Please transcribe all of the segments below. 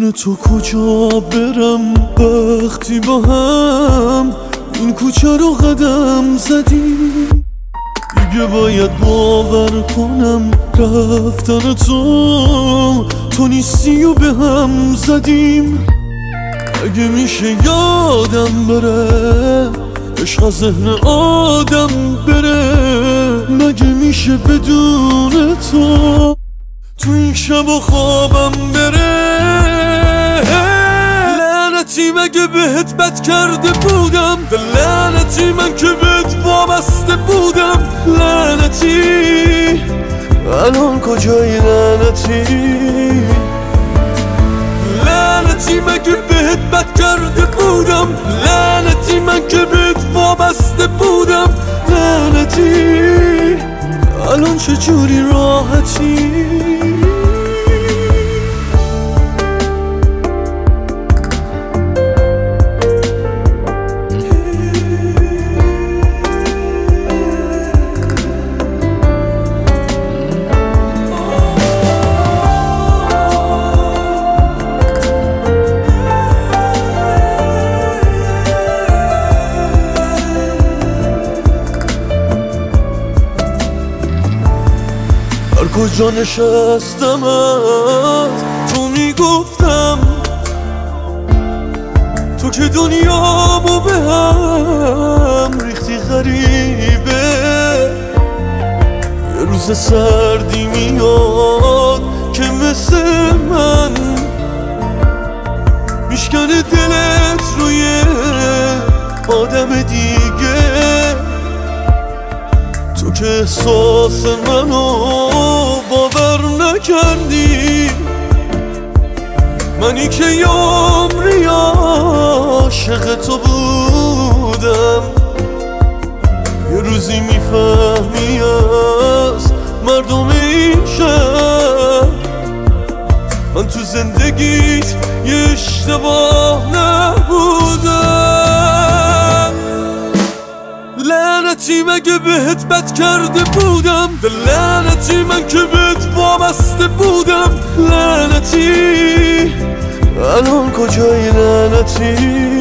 بدون تو کجا برم وقتی با هم این کوچه رو قدم زدیم؟ دیگه باید باور کنم رفتن تو نیستی و به هم زدیم. اگه میشه یادم بره عشق از ذهن آدم بره، مگه میشه بدون تو این شب و خوابم بره؟ لعنتی مگه بهت بد کرده بودم؟ لعنتی من که بهت وابسته بودم. لعنتی الان کجایی؟ لعنتی لعنتی مگه بهت بد کرده بودم؟ لعنتی من که بهت وابسته بودم. لعنتی الان چجوری راحتی؟ کجا نشستم تو میگفتم تو که دنیامو به هم ریختی غریبه. یه روز سردی میاد که مثل من میشکنه دلت روی آدم دیگه. تو که احساس منو باور نکردی، منی که یه عمری عاشق تو بودم. یه روزی میفهمی از مردم این شهر من تو زندگیت یه اشتباه نبودم. لعنتی مگه بهت بد کرده بودم؟ لعنتی من که بهت وابسته بودم. لعنتی الان کجایی؟ لعنتی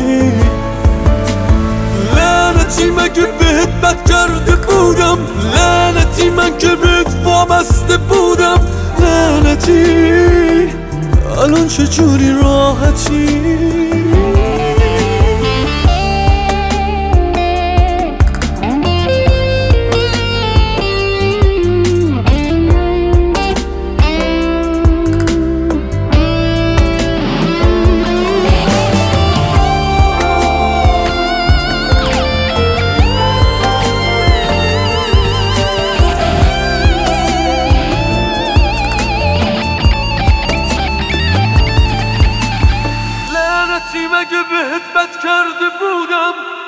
لعنتی مگه بهت بد کرده بودم؟ لعنتی من که بهت وابسته بودم. لعنتی الان چجوری راحتی؟ لعنتی مگه بهت بد کرده بودم؟